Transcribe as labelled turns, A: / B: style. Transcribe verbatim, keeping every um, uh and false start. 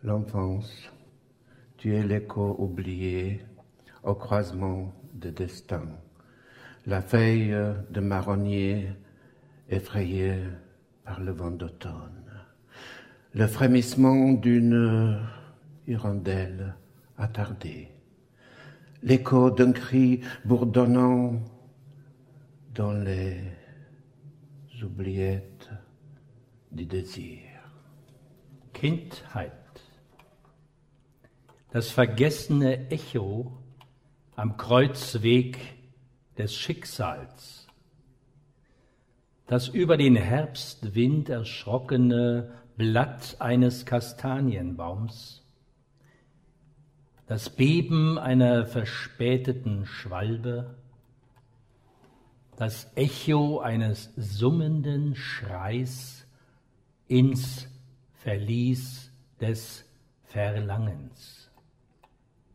A: L'enfance, tu es l'écho oublié au croisement des destins, la feuille de marronnier effrayée par le vent d'automne, le frémissement d'une hirondelle attardée, l'écho d'un cri bourdonnant dans les oubliettes du Désir.
B: Kindheit. Das vergessene Echo am Kreuzweg des Schicksals. Das über den Herbstwind erschrockene Blatt eines Kastanienbaums. Das Beben einer verspäteten Schwalbe. Das Echo eines summenden Schreis ins Verlies des Verlangens.